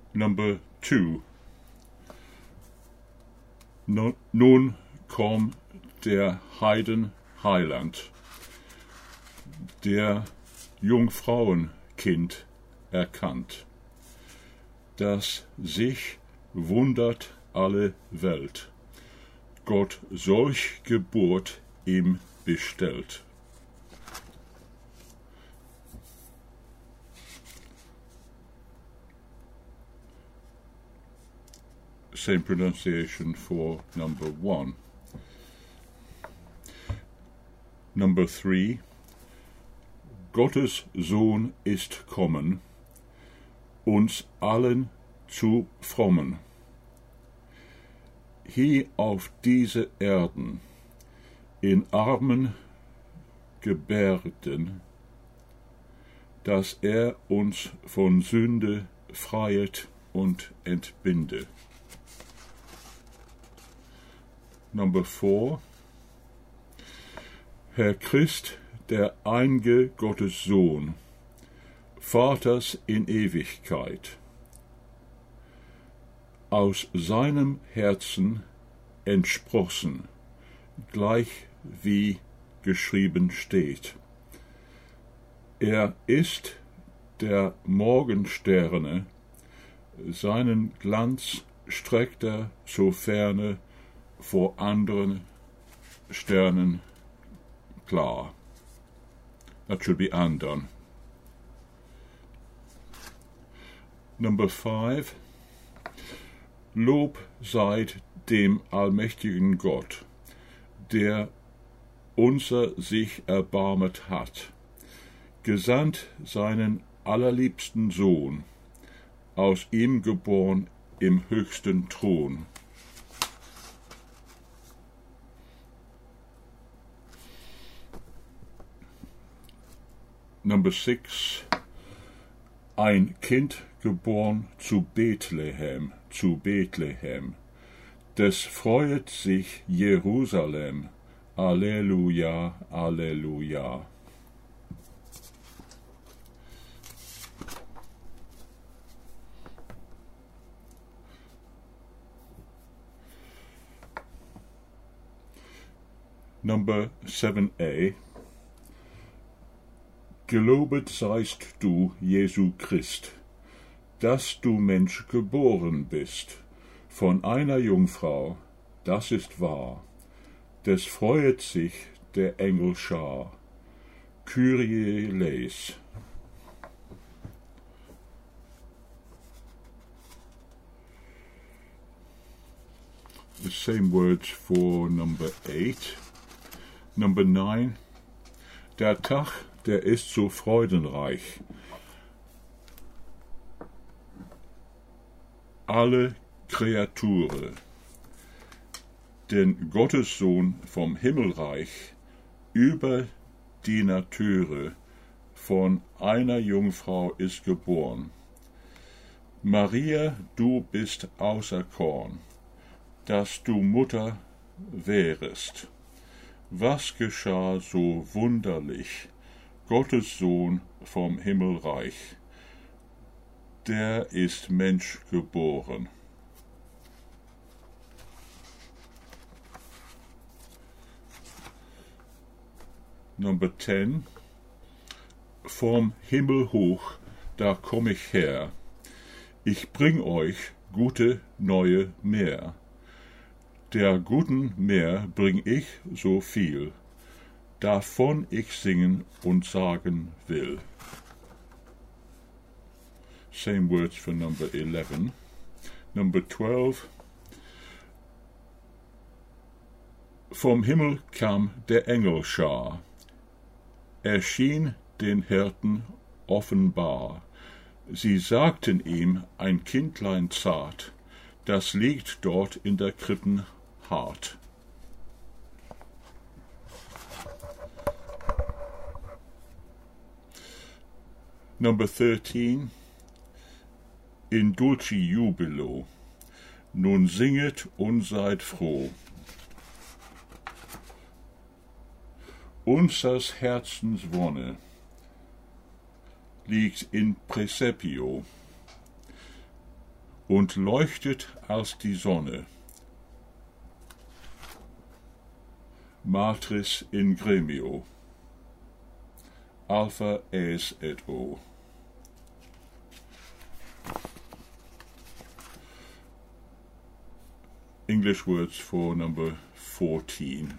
Number 2. Nun komm der Heiden Heiland, der Jungfrauenkind erkannt, das sich wundert alle Welt, Gott solch Geburt ihm bestellt. Same pronunciation for number 1. Number 3. Gottes Sohn ist kommen, uns allen zu frommen. Hier auf diese Erden, in armen Gebärden, dass er uns von Sünde freiet und entbinde. Number 4. Herr Christ, der einge Gottes Sohn, Vaters in Ewigkeit, aus seinem Herzen entsprossen, gleich wie geschrieben steht. Er ist der Morgensterne, seinen Glanz streckt er so ferne vor anderen Sternen klar. That should be undone. Number 5. Lob seid dem allmächtigen Gott, der unser sich erbarmet hat, gesandt seinen allerliebsten Sohn, aus ihm geboren im höchsten Thron. Number 6. Ein Kind geboren zu Bethlehem, des freuet sich Jerusalem. Alleluja, Alleluja. Number 7a. Gelobet seist du, Jesu Christ, dass du Mensch geboren bist, von einer Jungfrau, das ist wahr, des freuet sich der Engel Schar. Kyrie eleis. The same words for number 8. Number 9. Der Tag, der ist so freudenreich. Alle Kreature, denn Gottes Sohn vom Himmelreich über die Nature von einer Jungfrau ist geboren. Maria, du bist auserkoren, dass du Mutter wärest. Was geschah so wunderlich? Gottes Sohn vom Himmelreich, der ist Mensch geboren. Number 10. Vom Himmel hoch, da komm ich her. Ich bring euch gute neue mehr. Der guten mehr bring ich so viel, davon ich singen und sagen will. Same words for number 11. Number 12. Vom Himmel kam der Engelschar, erschien den Hirten offenbar. Sie sagten ihm, ein Kindlein zart, das liegt dort in der Krippen hart. Number 13. In dulci jubilo, nun singet und seid froh. Unsers Herzens Wonne liegt in Praesepio. und leuchtet als die Sonne. Matris in gremio. Alpha es et o. English words for number 14.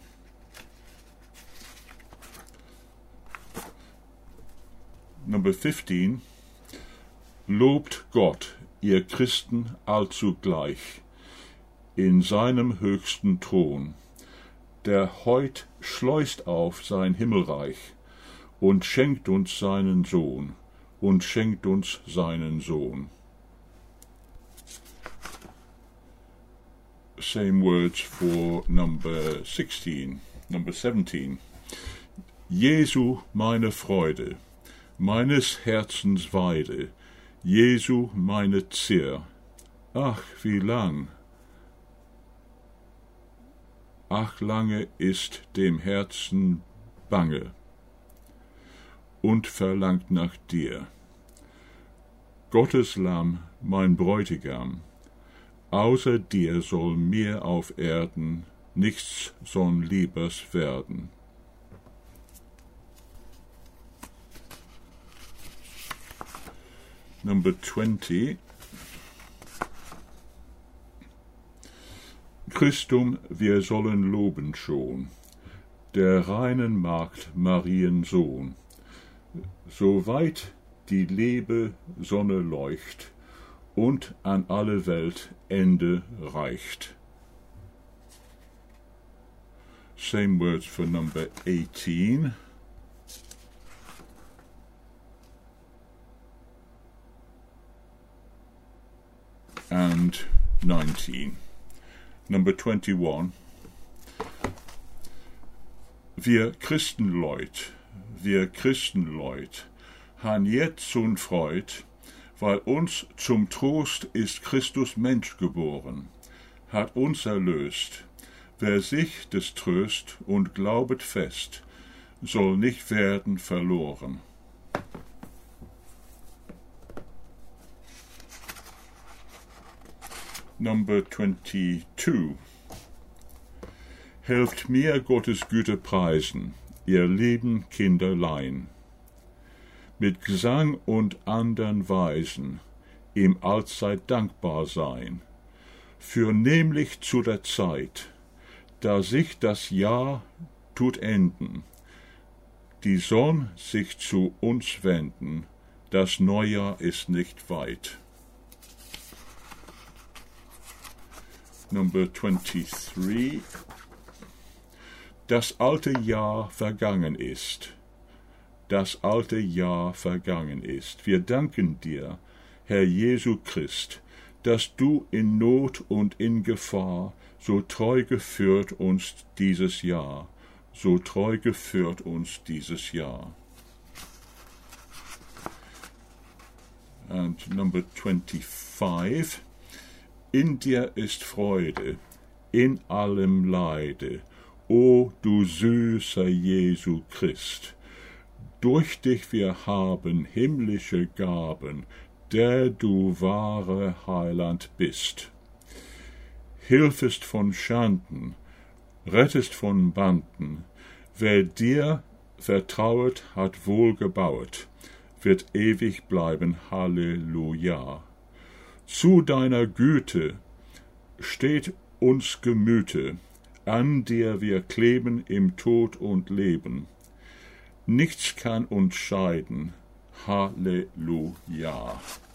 Number 15. Lobt Gott, ihr Christen allzugleich, in seinem höchsten Thron, der heut schleust auf sein Himmelreich und schenkt uns seinen Sohn, und schenkt uns seinen Sohn. Same words for number 16. Number 17. Jesu meine Freude, meines Herzens Weide, Jesu meine Zier. Ach, wie lang! Ach, lange ist dem Herzen bange und verlangt nach dir. Gottes Lamm, mein Bräutigam, außer dir soll mir auf Erden nichts sonn Liebers werden. Number 20. Christum, wir sollen loben schon, der reinen Magd Marien Sohn, so weit die liebe Sonne leucht und an alle Welt Ende reicht. Same words for number 18. And 19. Number 21. Wir Christenleut, han jetzt und Freud, weil uns zum Trost ist Christus Mensch geboren, hat uns erlöst. Wer sich des tröst und glaubet fest, soll nicht werden verloren. Number 22. Helft mir Gottes Güte preisen, ihr lieben Kinderlein, mit Gesang und andern Weisen ihm allzeit dankbar sein, für nämlich zu der Zeit, da sich das Jahr tut enden, die Sonn sich zu uns wenden, das Neujahr ist nicht weit. Number 23. Das alte Jahr vergangen ist. Das alte Jahr vergangen ist. Wir danken dir, Herr Jesu Christ, dass du in Not und in Gefahr so treu geführt uns dieses Jahr, so treu geführt uns dieses Jahr. And number 25. In dir ist Freude, in allem Leide, o du süßer Jesu Christ. Durch dich wir haben himmlische Gaben, der du wahre Heiland bist. Hilfest von Schanden, rettest von Banden, wer dir vertrauet, hat wohl gebauet, wird ewig bleiben, Halleluja. Zu deiner Güte steht uns Gemüte, an dir wir kleben im Tod und Leben. Nichts kann uns scheiden. Halleluja.